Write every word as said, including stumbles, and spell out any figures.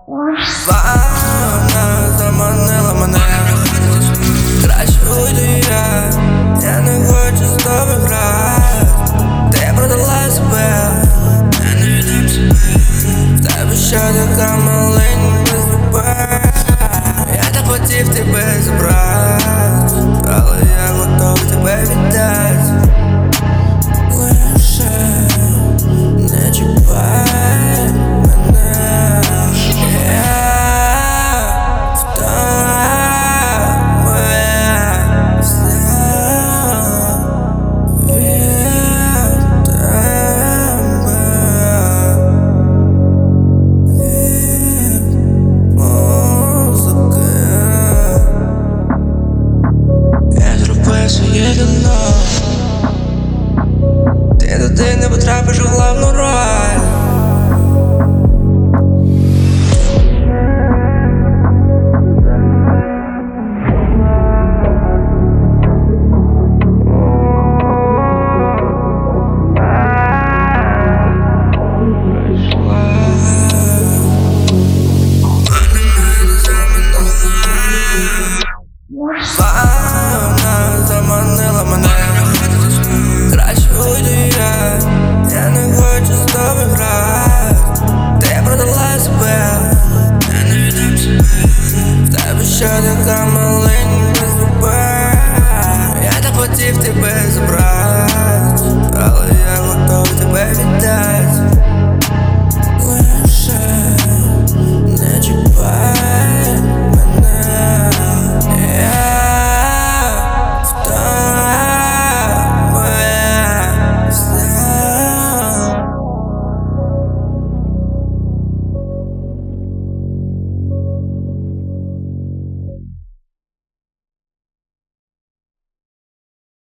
Вона заманила мене, краще уйду я, я не хочу з тобою грати. Ти продала себе, я не віддам себе. В тебе ще така маленька зуба. Я так хотів тебе забрати, але я готовий тебе віддати. Лише не чіпай мене, я в тебе все від тебе, від музики. Я зробив своє кіно, ти туди не потрапиш у головну роль. Вона заманила мене, краще уйду я, я не хочу з тобою грати. Ти продала себе, я не віддам себе. В тебе ще така мала.